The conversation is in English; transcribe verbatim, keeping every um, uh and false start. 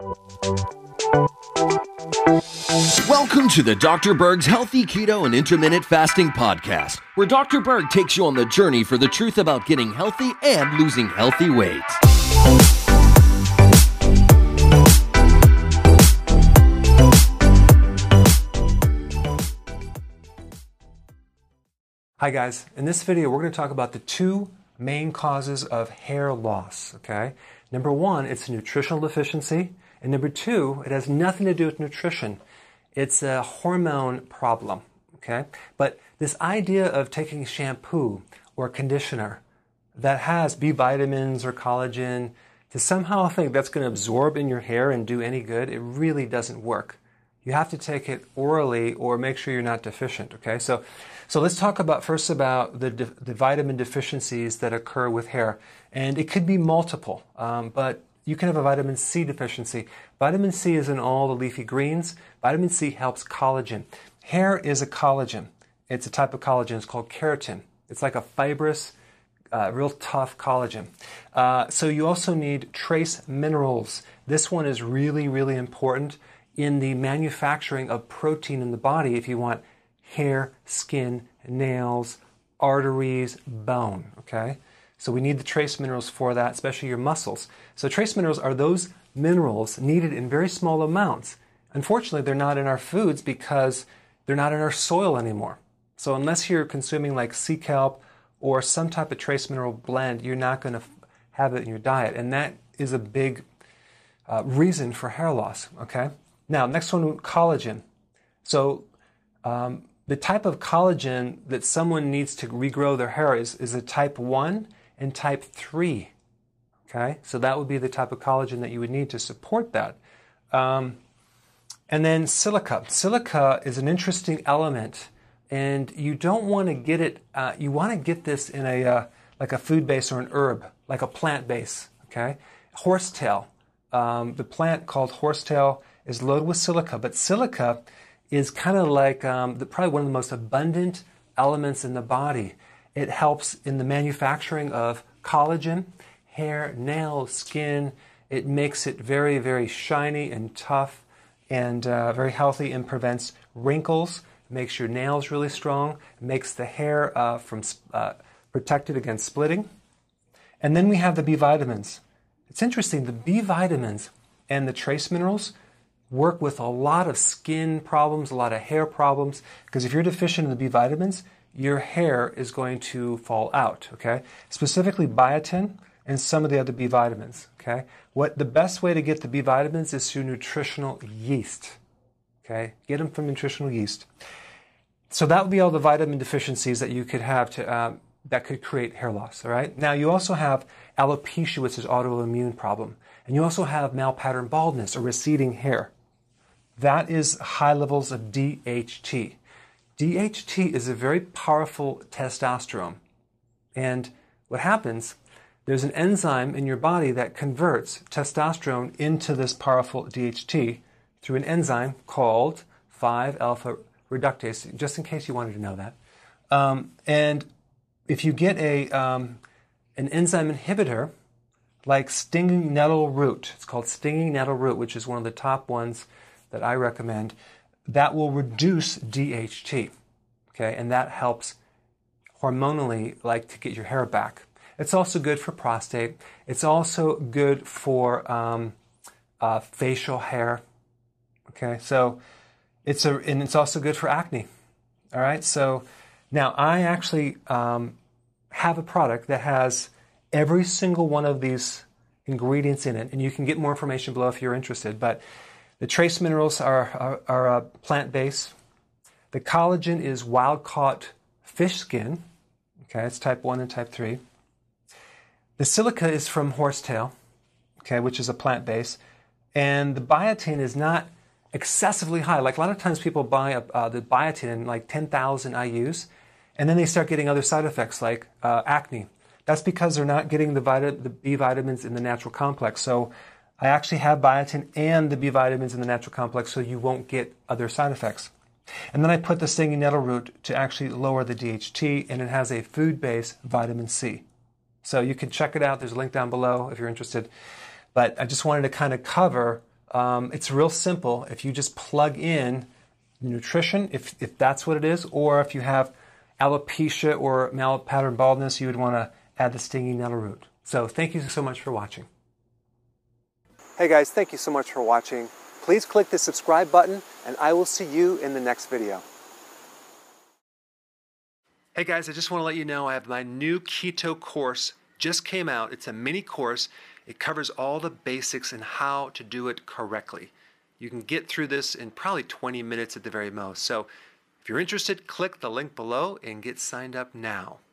Welcome to the Doctor Berg's Healthy Keto and Intermittent Fasting Podcast, where Doctor Berg takes you on the journey for the truth about getting healthy and losing healthy weight. Hi guys, in this video we're going to talk about the two main causes of hair loss, okay? Number one, it's a nutritional deficiency, and number two, it has nothing to do with nutrition. It's a hormone problem, okay? But this idea of taking shampoo or conditioner that has B vitamins or collagen to somehow think that's going to absorb in your hair and do any good, it really doesn't work. You have to take it orally or make sure you're not deficient, okay? So, so let's talk about first about the, de the vitamin deficiencies that occur with hair. And it could be multiple, um, but you can have a vitamin C deficiency. Vitamin C is in all the leafy greens. Vitamin C helps collagen. Hair is a collagen. It's a type of collagen. It's called keratin. It's like a fibrous, uh, real tough collagen. Uh, so you also need trace minerals. This one is really, really important in the manufacturing of protein in the body if you want hair, skin, nails, arteries, bone, okay? So we need the trace minerals for that, especially your muscles. So trace minerals are those minerals needed in very small amounts. Unfortunately, they're not in our foods because they're not in our soil anymore. So unless you're consuming like sea kelp or some type of trace mineral blend, you're not going to have it in your diet. And that is a big uh, reason for hair loss, okay? Now, next one, collagen. So um, the type of collagen that someone needs to regrow their hair is, is a type one and type three. Okay, so that would be the type of collagen that you would need to support that. Um, and then silica. Silica is an interesting element, and you don't want to get it, uh, you want to get this in a, uh, like a food base or an herb, like a plant base, okay? Horsetail, um, the plant called horsetail is loaded with silica, but silica is kind of like um, the, probably one of the most abundant elements in the body. It helps in the manufacturing of collagen, hair, nails, skin. It makes it very, very shiny and tough and uh, very healthy and prevents wrinkles, makes your nails really strong, makes the hair uh, from uh, protected against splitting. And then we have the B vitamins. It's interesting, the B vitamins and the trace minerals work with a lot of skin problems, a lot of hair problems, because if you're deficient in the B vitamins, your hair is going to fall out, okay? Specifically biotin and some of the other B vitamins, okay? What the best way to get the B vitamins is through nutritional yeast, okay? Get them from nutritional yeast. So that would be all the vitamin deficiencies that you could have to, um, that could create hair loss, all right? Now you also have alopecia, which is autoimmune problem. And you also have male-pattern baldness or receding hair. That is high levels of D H T. D H T is a very powerful testosterone. And what happens, there's an enzyme in your body that converts testosterone into this powerful D H T through an enzyme called five alpha reductase, just in case you wanted to know that. Um, and if you get a, um, an enzyme inhibitor like stinging nettle root, it's called stinging nettle root, which is one of the top ones that I recommend, that will reduce D H T, okay? And that helps hormonally, like to get your hair back. It's also good for prostate. It's also good for um, uh, facial hair, okay? So it's a, and it's also good for acne, all right? So now I actually um, have a product that has every single one of these ingredients in it, and you can get more information below if you're interested, but the trace minerals are, are, are uh, plant-based. The collagen is wild-caught fish skin. Okay, it's type one and type three. The silica is from horsetail, okay, which is a plant-based. And the biotin is not excessively high. Like a lot of times people buy uh, the biotin in like ten thousand I U's, and then they start getting other side effects like uh, acne. That's because they're not getting the, vita the B vitamins in the natural complex. So I actually have biotin and the B vitamins in the natural complex so you won't get other side effects. And then I put the stinging nettle root to actually lower the D H T, and it has a food-based vitamin C. So you can check it out. There's a link down below if you're interested. But I just wanted to kind of cover Um, it's real simple. If you just plug in nutrition, if, if that's what it is, or if you have alopecia or male-pattern baldness, you would want to add the stinging nettle root. So thank you so much for watching. Hey guys, thank you so much for watching. Please click the subscribe button and I will see you in the next video. Hey guys, I just want to let you know I have my new keto course just came out. It's a mini course. It covers all the basics and how to do it correctly. You can get through this in probably twenty minutes at the very most. So if you're interested, click the link below and get signed up now.